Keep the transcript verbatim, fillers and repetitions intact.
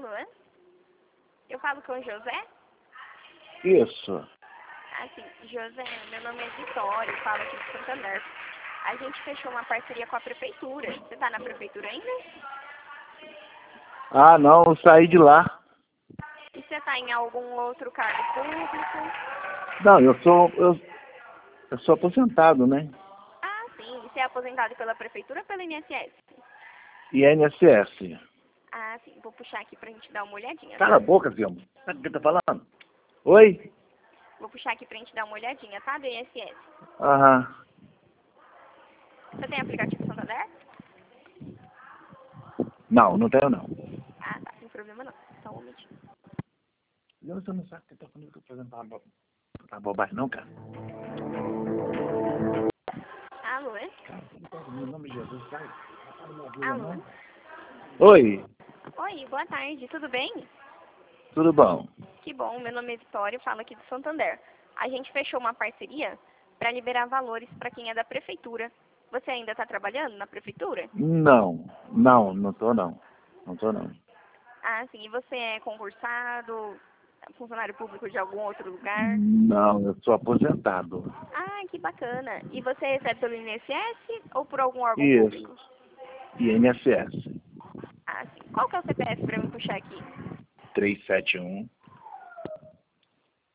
Alô? Eu falo com o José? Isso. Ah, sim. José, meu nome é Vitória, eu falo aqui de Santander. A gente fechou uma parceria com a prefeitura. Você tá na prefeitura ainda? Ah, não, eu saí de lá. E você tá em algum outro cargo público? Não, eu sou, eu, eu sou aposentado, né? Ah, sim. E você é aposentado pela prefeitura ou pela I N S S? I N S S. Ah, sim. Vou puxar aqui pra gente dar uma olhadinha, Cala a tá? boca, Vilma. Sabe o que tá falando? Oi? Vou puxar aqui pra gente dar uma olhadinha, tá? Do I N S S. Aham. Você tem aplicativo Santander? Não, não tenho não. Ah, tá. Sem problema não. Só um momentinho. Você não sabe o que tá falando que eu tô fazendo uma bo... uma bobagem, não, cara? Alô? é? Cara, você não pode, em nome de Jesus, sai. Não fala minha vida, Alô? não. Oi, Oi, boa tarde. Tudo bem? tudo bom? Que bom. Meu nome é Vitória, eu falo aqui de Santander. A gente fechou uma parceria para liberar valores para quem é da prefeitura. Você ainda está trabalhando na prefeitura? Não, não, não tô não. Não tô não. Ah, sim. E você é concursado, funcionário público de algum outro lugar? Não, eu sou aposentado. Ah, que bacana. E você recebe pelo I N S S ou por algum órgão Isso, público? I N S S. Ah, sim. Qual que é o C P F para me puxar aqui? trezentos e setenta e um